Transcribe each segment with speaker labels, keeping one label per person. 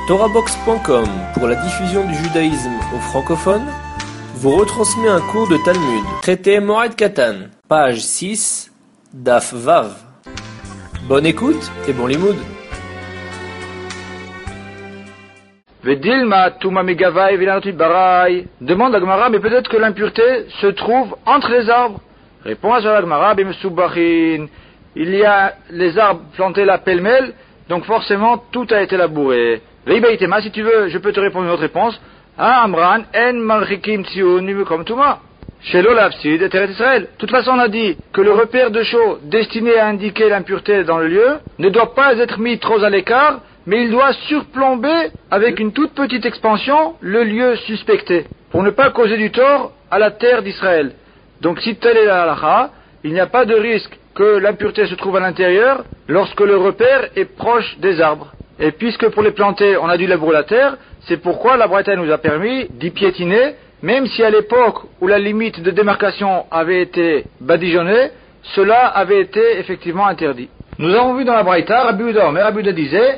Speaker 1: TorahBox.com, pour la diffusion du judaïsme aux francophones, vous retransmet un cours de Talmud, traité Moed Katan, page 6, Daf Vav. Bonne écoute et bon limoud.
Speaker 2: Vedilma Tuma Megavai Vilanoti Barai. Demande à Gmara, mais peut-être que l'impureté se trouve entre les arbres. Répond à la Gmara, Bimsubachin. Il y a les arbres plantés là pêle-mêle, donc forcément tout a été labouré. Veibaitema, si tu veux, je peux te répondre une autre réponse. Amran, En Malchikim Tzion, comme Touma. Shelo Lapsid et Teret Israël. De toute façon, on a dit que le repère de chaux destiné à indiquer l'impureté dans le lieu ne doit pas être mis trop à l'écart, mais il doit surplomber avec une toute petite expansion le lieu suspecté, pour ne pas causer du tort à la terre d'Israël. Donc si tel est la halakha, il n'y a pas de risque que l'impureté se trouve à l'intérieur lorsque le repère est proche des arbres. Et puisque pour les planter on a dû labourer la terre, c'est pourquoi la Braïta nous a permis d'y piétiner, même si à l'époque où la limite de démarcation avait été badigeonnée, cela avait été effectivement interdit. Nous avons vu dans la Braïta, Rabbi Uda disait,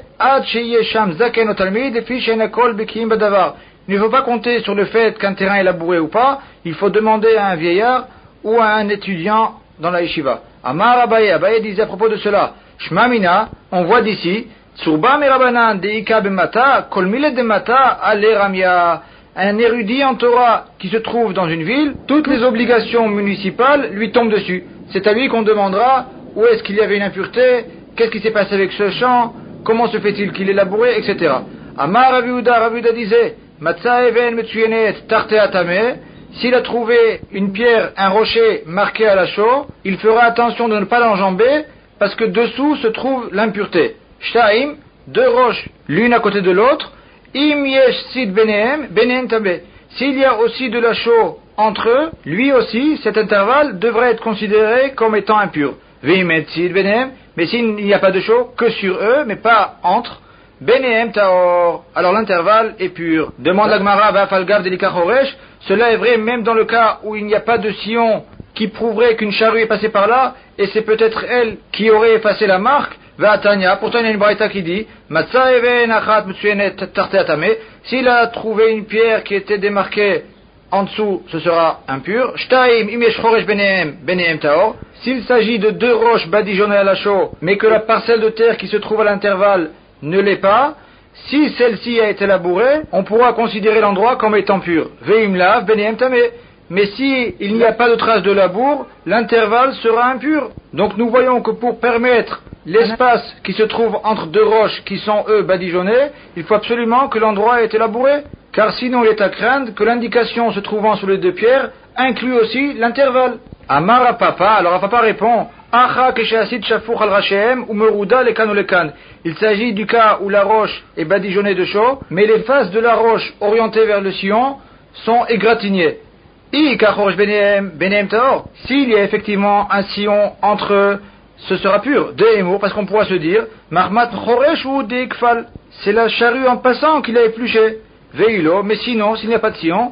Speaker 2: il ne faut pas compter sur le fait qu'un terrain est labouré ou pas, il faut demander à un vieillard ou à un étudiant dans la yeshiva. Amar Abaye disait à propos de cela, Shmamina, on voit d'ici, Surba Merabanan Deika Bemata, Kolmile Demata Aleramia. Un érudit en Torah qui se trouve dans une ville, toutes les obligations municipales lui tombent dessus. C'est à lui qu'on demandera où est-ce qu'il y avait une impureté, qu'est-ce qui s'est passé avec ce champ, comment se fait-il qu'il est labouré, etc. Amar Rabbi Uda disait, Matza Even Metsuyenet Tarte Atame, s'il a trouvé une pierre, un rocher marqué à la chaux, il fera attention de ne pas l'enjamber, parce que dessous se trouve l'impureté. Shtaim, deux roches, l'une à côté de l'autre, Im yesh sid benehem, benehem tabe. S'il y a aussi de la chaux entre eux, lui aussi, cet intervalle devrait être considéré comme étant impur. Veimet sid benehem, mais s'il n'y a pas de chaux que sur eux, mais pas entre, benehem taor, alors l'intervalle est pur. Demande la Gemara, Vafalgav delika choresh, cela est vrai même dans le cas où il n'y a pas de sillon qui prouverait qu'une charrue est passée par là, et c'est peut-être elle qui aurait effacé la marque. Pourtant il y a une braïta qui dit, s'il a trouvé une pierre qui était démarquée en dessous, ce sera impur. S'il s'agit de deux roches badigeonnées à la chaux, mais que la parcelle de terre qui se trouve à l'intervalle ne l'est pas, si celle-ci a été labourée, on pourra considérer l'endroit comme étant pur. Mais si il n'y a pas de trace de labour, l'intervalle sera impur. Donc nous voyons que pour permettre l'espace qui se trouve entre deux roches qui sont eux badigeonnées, il faut absolument que l'endroit ait été labouré, car sinon il est à craindre que l'indication se trouvant sur les deux pierres inclut aussi l'intervalle. Amar Papa, alors Papa répond, il s'agit du cas où la roche est badigeonnée de chaux, mais les faces de la roche orientées vers le sillon sont égratignées. S'il y a effectivement un sillon entre eux, ce sera pur. Parce qu'on pourra se dire, c'est la charrue en passant qu'il a épluché. Veilo, mais sinon, s'il n'y a pas de sillon,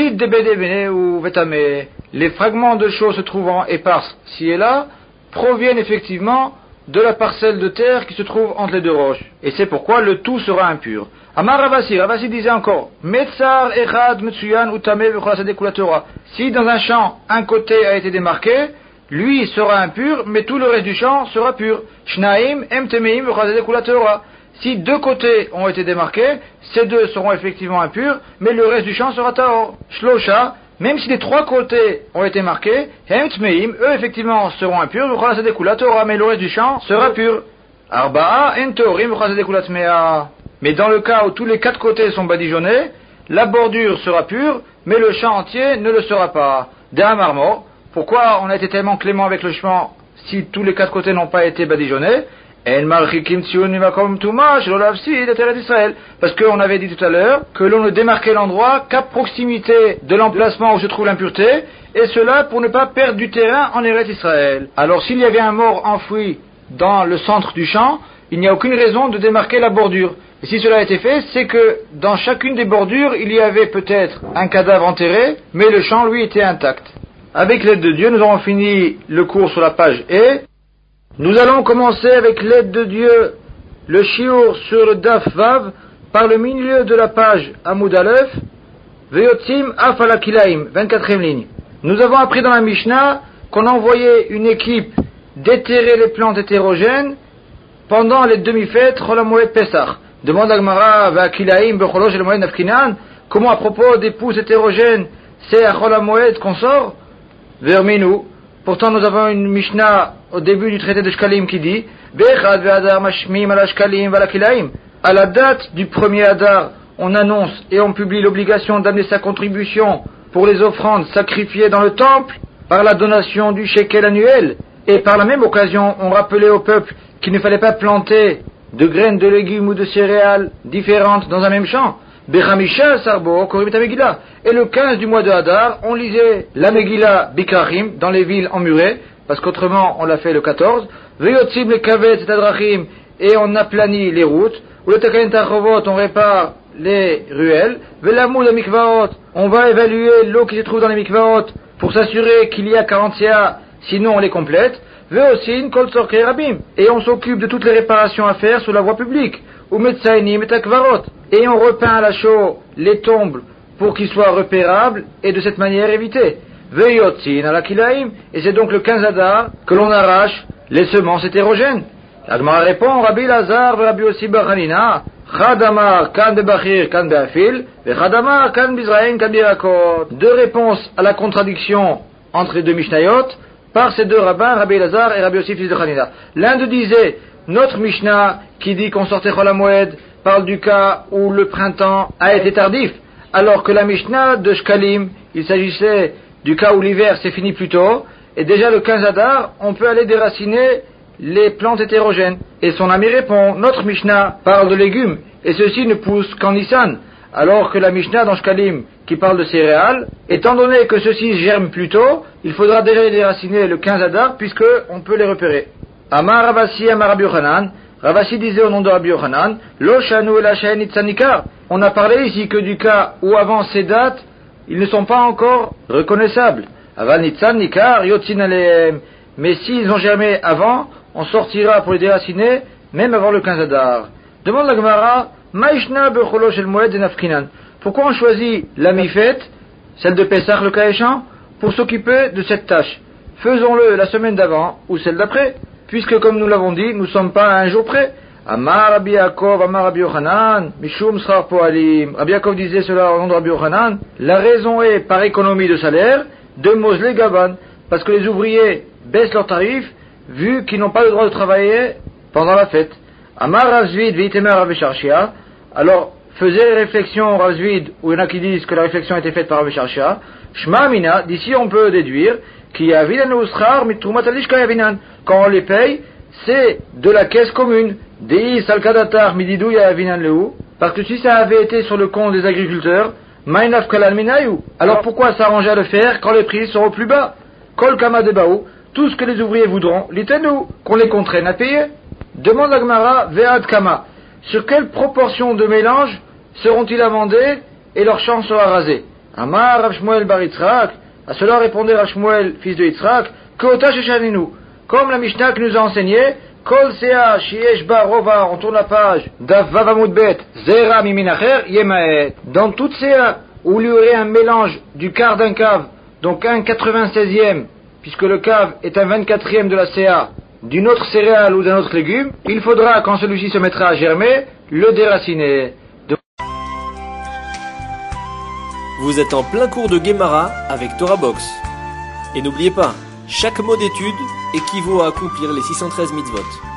Speaker 2: les fragments de chaux se trouvant éparses ci et là, proviennent effectivement de la parcelle de terre qui se trouve entre les deux roches. Et c'est pourquoi le tout sera impur. Amar Ravasi disait encore, Metzar Echad Metsuyan Utame V'cholasade Kulatora. Si dans un champ, un côté a été démarqué, lui sera impur, mais tout le reste du champ sera pur. Shnaim Emtemeim V'cholasade Kulatora. Si deux côtés ont été démarqués, ces deux seront effectivement impurs, mais le reste du champ sera Taor. Shlosha, même si les trois côtés ont été marqués, Emtemeim, eux effectivement seront impurs, V'cholasade Kulatora, mais le reste du champ sera pur. Arba'a Entorim V'cholasade Kulatmea. Mais dans le cas où tous les quatre côtés sont badigeonnés, la bordure sera pure, mais le champ entier ne le sera pas. D'un marmot, pourquoi on a été tellement clément avec le champ si tous les quatre côtés n'ont pas été badigeonnés? Parce qu'on avait dit tout à l'heure que l'on ne démarquait l'endroit qu'à proximité de l'emplacement où se trouve l'impureté, et cela pour ne pas perdre du terrain en Eretz Israël. Alors s'il y avait un mort enfoui dans le centre du champ, il n'y a aucune raison de démarquer la bordure. Et si cela a été fait, c'est que dans chacune des bordures, il y avait peut-être un cadavre enterré, mais le champ, lui, était intact. Avec l'aide de Dieu, nous avons fini le cours sur la page E. Nous allons commencer avec l'aide de Dieu le shiur sur le Daf Vav par le milieu de la page Amoud Aleph, Veyotzim Afalakilaim, 24e ligne. Nous avons appris dans la Mishnah qu'on envoyait une équipe déterrer les plantes hétérogènes pendant les demi-fêtes Chol HaMoed Pesach. Demande la Gemara, Ve'akilaim becholosh el Moed nafkinan, comment à propos des pousses hétérogènes, c'est à Chol HaMoed qu'on sort? Verminu. Pourtant nous avons une Mishnah au début du traité de Shkalim qui dit Bechad ve'adar mashmim ala Shkalim ve'alakilaim. À la date du premier Adar, on annonce et on publie l'obligation d'amener sa contribution pour les offrandes sacrifiées dans le temple par la donation du shekel annuel. Et par la même occasion, on rappelait au peuple qu'il ne fallait pas planter de graines de légumes ou de céréales différentes dans un même champ. Bechamisha sarbo koribet Megillah. Et le 15 du mois de Hadar, on lisait la Megillah Bikrachim dans les villes emmurées, parce qu'autrement on l'a fait le 14. Veyotzim le kavet et et on aplanit les routes. Ou le takayin tachovot, on répare les ruelles. Velamou de mikvaot, on va évaluer l'eau qui se trouve dans les mikvaot pour s'assurer qu'il y a 40 CA, sinon on les complète. Veosin kol tzorkei rabim, et on s'occupe de toutes les réparations à faire sur la voie publique. Ou metzainim et akvarot, et on repeint à la chaux les tombes pour qu'ils soient repérables et de cette manière éviter. Veyotzin ala kilaim, et c'est donc le 15 Adar que l'on arrache les semences hétérogènes. La Gemara répond, Rabbi Lazar ve Rabbi Yossi bar Hanina, Chadamar kan bebachir kan beafil, ve Chadamar kan bizraim kan birakot. Deux réponses à la contradiction entre les deux Mishnayot par ces deux rabbins, Rabbi Lazar et Rabbi Yossi fils de Hanina. L'un d'eux disait, notre Mishnah qui dit qu'on sortait Chol HaMoed parle du cas où le printemps a été tardif, alors que la Mishnah de Shkalim, il s'agissait du cas où l'hiver s'est fini plus tôt, et déjà le 15 Adar, on peut aller déraciner les plantes hétérogènes. Et son ami répond, notre Mishnah parle de légumes, et ceux-ci ne poussent qu'en Nissan, alors que la Mishnah dans Shkalim, qui parle de céréales, étant donné que ceux-ci germent plus tôt, il faudra déjà les déraciner le 15 Adar, puisque on peut les repérer. Amar Ravasi, Amar Rabbi Yochanan, Ravasi disait au nom de Rabbi Yochanan, Lo shanu el hashen itzanikar. On a parlé ici que du cas où avant ces dates, ils ne sont pas encore reconnaissables. Aval nitzan nikar yotzin aleem. Mais s'ils ont germé avant, on sortira pour les déraciner, même avant le 15 Adar. Demande la Gemara, Maishna becholo shel moed nafkinan. Pourquoi on choisit la mi-fête, celle de Pessah le cas échéant, pour s'occuper de cette tâche? Faisons-le la semaine d'avant ou celle d'après, puisque comme nous l'avons dit, nous ne sommes pas à un jour près. Amar Rabbi Yaakov, Amar Rabbi Yochanan, Mishum Schar Poalim. Rabbi Yaakov disait cela au nom de Rabbi Yochanan. La raison est, par économie de salaire, de Mosley Gaban, parce que les ouvriers baissent leurs tarifs, vu qu'ils n'ont pas le droit de travailler pendant la fête. Amar Ravzvid, Vitemer Rabbi Sharshia. Alors, faisait réflexion Ravzvid, où il y en a qui disent que la réflexion a été faite par Rabbi Sharshia. Shma Mina, d'ici on peut déduire, qui a Vinan Uschar, Mitrumat Alishka Yavinan. Quand on les paye, c'est de la caisse commune. Dei Salkadatar, Mididou Yavinan Leu. Parce que si ça avait été sur le compte des agriculteurs, Mainaf Kalan Minayu. Alors pourquoi s'arranger à le faire quand les prix seront plus bas? Kol Kama Debaou, tout ce que les ouvriers voudront, l'itenou, qu'on les contraigne à payer. Demande la Gemara, Ve'ad Kama. Sur quelle proportion de mélange seront-ils amendés et leur champ sera rasé? Amar Rav Shmuel bar Yitzhak. À cela répondait Rav Shmuel, fils de Yitzhak, Kota Shechaninu. Comme la Mishnah qui nous a enseigné, Kol Sea Shiesh Ba Rova, on tourne la page, Daf Vavamud Bet, Zera Miminacher Yemaet. Dans toute Sea où il y aurait un mélange du quart d'un cave, donc un 96e, puisque le cave est un 24e de la Sea, d'une autre céréale ou d'un autre légume, il faudra, quand celui-ci se mettra à germer, le déraciner.
Speaker 1: Vous êtes en plein cours de Guémara avec Torah Box. Et n'oubliez pas, chaque mot d'étude équivaut à accomplir les 613 mitzvot.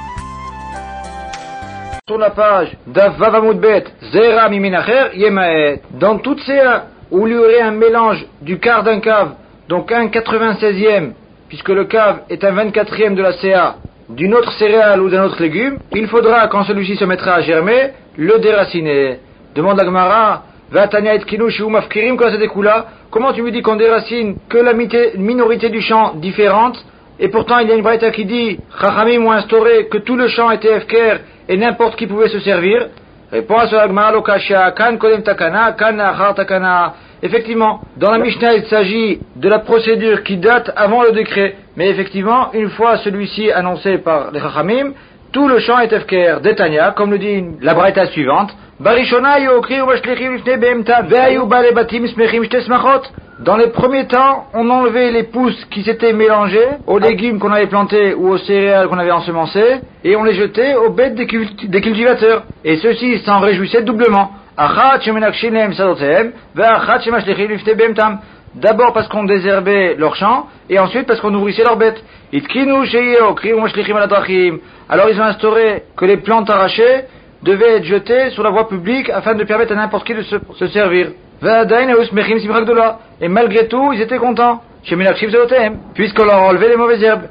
Speaker 2: Sur la page Daf Vavamud Bet, Zera Miminacher Yemaet. Dans toute Sea où il y aurait un mélange du quart d'un cave, donc un 96e, puisque le cave est un 24e de la Sea, d'une autre céréale ou d'un autre légume, il faudra, quand celui-ci se mettra à germer, le déraciner. Demande la Gemara, comment tu me dis qu'on déracine que la minorité du champ différente, et pourtant il y a une braïta qui dit, Chachamim ont instauré que tout le champ était efker et n'importe qui pouvait se servir? Réponds à cela, Gemara Lokasha, Kan Kodem Takana, Kan Achar Takana. Effectivement, dans la Mishnah, il s'agit de la procédure qui date avant le décret. Mais effectivement, une fois celui-ci annoncé par les Chachamim, tout le champ est efker. Detania, comme le dit la braïta suivante, Barishona yokri ou mashlichim lifnei behemtan, ve'ayu bale batim smechim shte smachot. Dans les premiers temps, on enlevait les pousses qui s'étaient mélangées aux légumes qu'on avait plantés ou aux céréales qu'on avait ensemencées, et on les jetait aux bêtes des cultivateurs. Et ceux-ci s'en réjouissaient doublement. Achat shemenakshim lehem sadotehem, ve'achat shemashlichim lifnei behemtam. D'abord parce qu'on désherbait leurs champs, et ensuite parce qu'on nourrissait leurs bêtes. Alors ils ont instauré que les plantes arrachées devaient être jetées sur la voie publique afin de permettre à n'importe qui de se servir. Et malgré tout, ils étaient contents, puisqu'on leur enlevait les mauvaises herbes.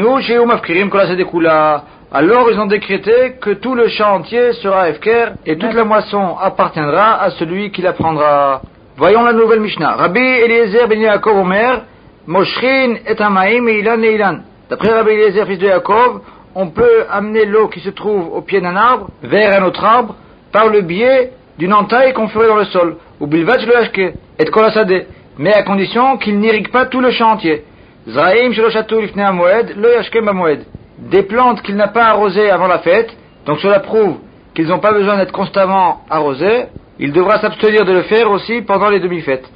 Speaker 2: Alors ils ont décrété que tout le champ entier sera efker, et toute la moisson appartiendra à celui qui la prendra. Voyons la nouvelle Mishnah. Rabbi Eliezer ben Yaakov Omer, Moshrin et Amaim et Ilan et Ilan. D'après Rabbi Eliezer, fils de Yaakov, on peut amener l'eau qui se trouve au pied d'un arbre vers un autre arbre par le biais d'une entaille qu'on ferait dans le sol. Ou bilvaj le hashke, et kolasade. Mais à condition qu'il n'irrigue pas tout le champ entier. Zraim sheloshatu lifnei hamoed, le hashkem bamoed. Des plantes qu'il n'a pas arrosées avant la fête, donc cela prouve qu'ils n'ont pas besoin d'être constamment arrosés. Il devra s'abstenir de le faire aussi pendant les demi-fêtes.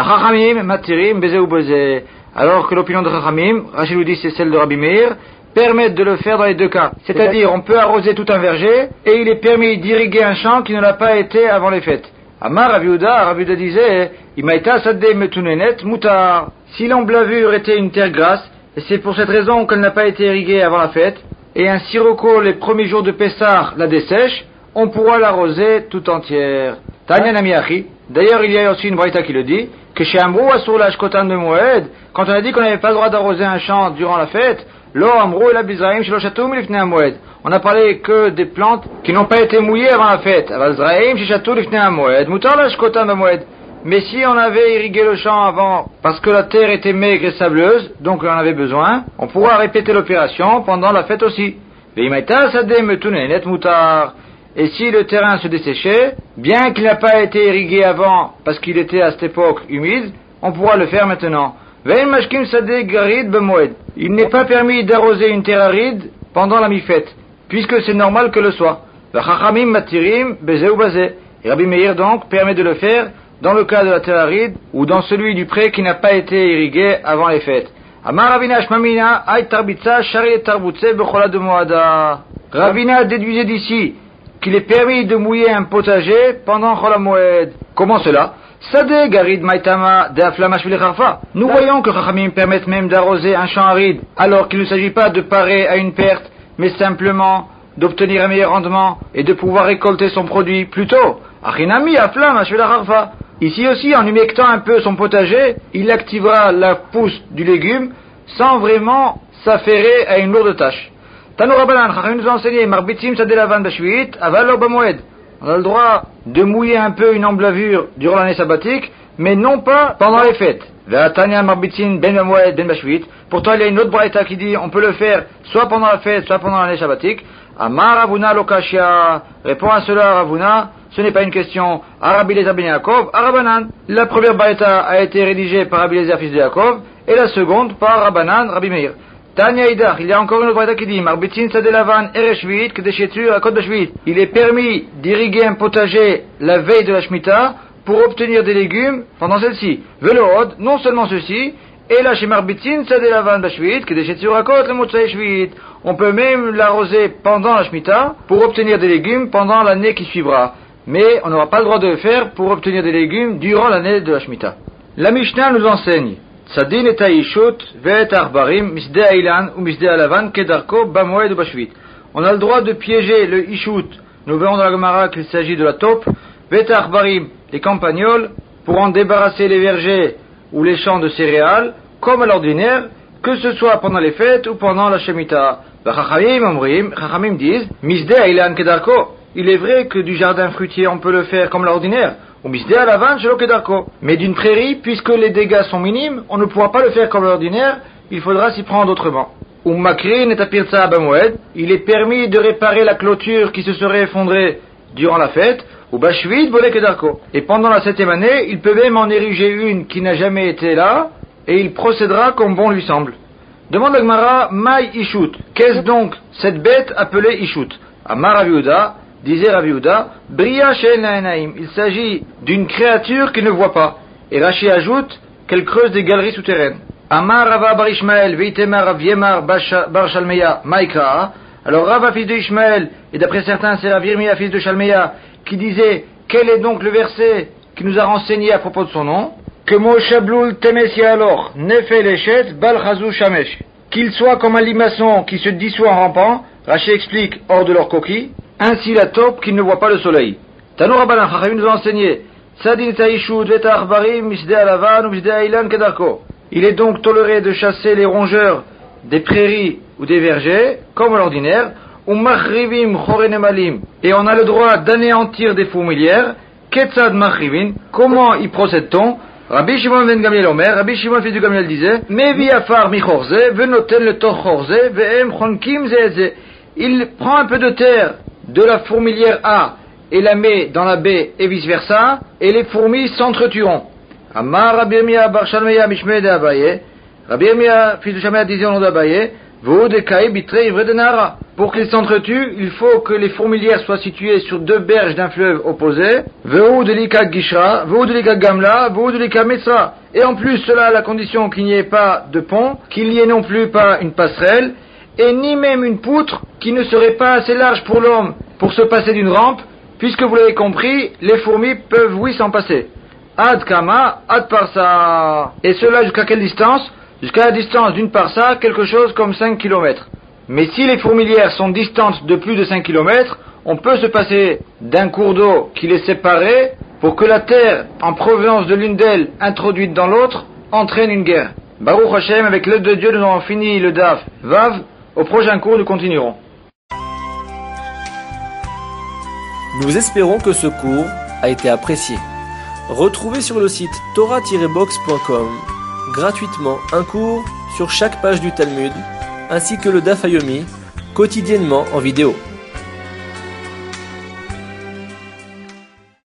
Speaker 2: Alors que l'opinion de Chachamim, Rachid nous dit c'est celle de Rabbi Meir, permettent de le faire dans les deux cas. C'est-à-dire, on peut arroser tout un verger, et il est permis d'irriguer un champ qui ne l'a pas été avant les fêtes. Amar Rabbi Yehuda disait, Imaïta sadeh metunenet mutar. Si l'emblavure était une terre grasse, et c'est pour cette raison qu'elle n'a pas été irriguée avant la fête, et un sirocco les premiers jours de Pessah la dessèche, on pourra l'arroser tout entière. Tanya Namiachi. D'ailleurs, il y a aussi une braïta qui le dit, que chez Amrou Asur l'Ashkotan de Moed, quand on a dit qu'on n'avait pas le droit d'arroser un champ durant la fête, Lo Amrou et la Bizraim chez l'Oshatou Lifnei Moed. On a parlé que des plantes qui n'ont pas été mouillées avant la fête. Avazraim chez Shatou Lifnei Moed, Mutar l'Ashkotan de Moed. Mais si on avait irrigué le champ avant, parce que la terre était maigre et sableuse, donc on en avait besoin, on pourra répéter l'opération pendant la fête aussi. Veimaita Sadeh Metunenet Mutar. Et si le terrain se desséchait, bien qu'il n'a pas été irrigué avant, parce qu'il était à cette époque humide, on pourra le faire maintenant. Il n'est pas permis d'arroser une terre aride pendant la mi-fête, puisque c'est normal que le soit. Et Rabbi Meir donc permet de le faire dans le cas de la terre aride, ou dans celui du pré qui n'a pas été irrigué avant les fêtes. Ravina déduisait d'ici qu'il est permis de mouiller un potager pendant Chol HaMoed. Comment cela? Sadeh garid maitama de aflamash v'lecharfa. Nous voyons que Chachamim permettent même d'arroser un champ aride, alors qu'il ne s'agit pas de parer à une perte, mais simplement d'obtenir un meilleur rendement et de pouvoir récolter son produit plus tôt. Achinami aflamash v'lecharfa. Ici aussi, en humectant un peu son potager, il activera la pousse du légume sans vraiment s'affairer à une lourde tâche. Tano Rabbanan, Chachamim nous a enseigné, Marbitzim Sadelavan Bashvit, Aval Bamoed. On a le droit de mouiller un peu une emblavure durant l'année sabbatique, mais non pas pendant les fêtes. Ve'atanya Marbitzim Ben Bamoed Ben Bashvit. Pourtant, il y a une autre braïta qui dit, on peut le faire soit pendant la fête, soit pendant l'année sabbatique. Amar Ravuna Lokashia. Répond à cela Ravuna, ce n'est pas une question. Arabi Lezer Ben Yaakov, Arabanan. La première braïta a été rédigée par Rabbi Lezer fils de Yaakov, et la seconde par Rabbanan, Rabbi Meir. Tanya Idach, il y a encore une autre braïta qui dit Marbitzin Sadelavan Ereshvit Kedeshetur Akot Bashvit. Il est permis d'irriguer un potager la veille de la Shemitah pour obtenir des légumes pendant celle-ci. Velood, non seulement ceci, et là chez Marbitzin Sadelavan Bashvit Kedeshetur Akot Lemotzai Shvit. On peut même l'arroser pendant la Shemitah pour obtenir des légumes pendant l'année qui suivra. Mais on n'aura pas le droit de le faire pour obtenir des légumes durant l'année de la Shemitah. La Mishnah nous enseigne Sadin et Taishut, Ve'et Arbarim, Misde Ailan ou Misde Alavan, Kedarko, Bamoed ou Bashvit. On a le droit de piéger le Ishut. Nous verrons dans la Gemara qu'il s'agit de la taupe. Ve'et Arbarim, les campagnols, pour en débarrasser les vergers ou les champs de céréales, comme à l'ordinaire, que ce soit pendant les fêtes ou pendant la Shemitah. Chachamim disent, Misde Ailan, Kedarko. Il est vrai que du jardin fruitier on peut le faire comme l'ordinaire. Mais d'une prairie, puisque les dégâts sont minimes, on ne pourra pas le faire comme l'ordinaire, il faudra s'y prendre autrement. Il est permis de réparer la clôture qui se serait effondrée durant la fête, et pendant la 7e année, il peut même en ériger une qui n'a jamais été là, et il procédera comme bon lui semble. Demande la Gemara, Maï Ishut. Qu'est-ce donc cette bête appelée Ishut? Amar Rav Yehuda, disait Rav Yehuda, Bria She'en Naim. Il s'agit d'une créature qui ne voit pas. Et Rashi ajoute qu'elle creuse des galeries souterraines. Amar Rava bar Ishmael, Veitemar Rav Yemar bar Shalmeya, Maïka. Alors Rava, fils de Ishmael, et d'après certains c'est Rav Yirmiyah, fils de Shalmeya, qui disait, quel est donc le verset qui nous a renseigné à propos de son nom? Que Moshe Bloul Temesi alors, Nefe Leshet, Bal Chazou Shamesh. Qu'il soit comme un limaçon qui se dissout en rampant, Rashi explique, hors de leur coquille, ainsi la taupe qui ne voit pas le soleil. Tano Rabbanan Chachamim nous a enseigné, Tzadin Taishut Vetach Barim Misde Alavan ou Misde Ailan Kedarko. Il est donc toléré de chasser les rongeurs des prairies ou des vergers, comme à l'ordinaire, ou Machrivim Chorenemalim, et on a le droit d'anéantir des fourmilières. Ketzad Machrivin, comment y procède-t-on? Rabbi Shimon ben Gamliel Omer, Rabbi Shimon fils de Gamliel disait, Mevi afar mi chorze, venoten le toch chorze, ve'em chonkim zeze. Il prend un peu de terre de la fourmilière A et la met dans la baie et vice versa, et les fourmis s'entretueront. Amar Rabbi Yirmiyah bar Shalmeya mishmei de Abaye, Rabbi Yirmiyah fils de Shalmeya disait au nom d'Abaye, V'hu de kai bitre ivre de Nahara. Pour qu'ils s'entretuent, il faut que les fourmilières soient situées sur deux berges d'un fleuve opposé. V'hu de lika gishra, v'hu de lika gamla, v'hu de lika metra. Et en plus, cela à la condition qu'il n'y ait pas de pont, qu'il n'y ait non plus pas une passerelle, et ni même une poutre qui ne serait pas assez large pour l'homme pour se passer d'une rampe, puisque vous l'avez compris, les fourmis peuvent oui s'en passer. Ad kama, ad parsa. Et cela jusqu'à quelle distance? Jusqu'à la distance d'une parsa, quelque chose comme 5 km. Mais si les fourmilières sont distantes de plus de 5 km, on peut se passer d'un cours d'eau qui les séparait pour que la terre, en provenance de l'une d'elles, introduite dans l'autre, entraîne une guerre. Baruch Hashem, avec l'aide de Dieu, nous avons fini le Daf Vav. Au prochain cours, nous continuerons.
Speaker 1: Nous espérons que ce cours a été apprécié. Retrouvez sur le site torah-box.com gratuitement un cours sur chaque page du Talmud, ainsi que le Daf Yomi, quotidiennement en vidéo.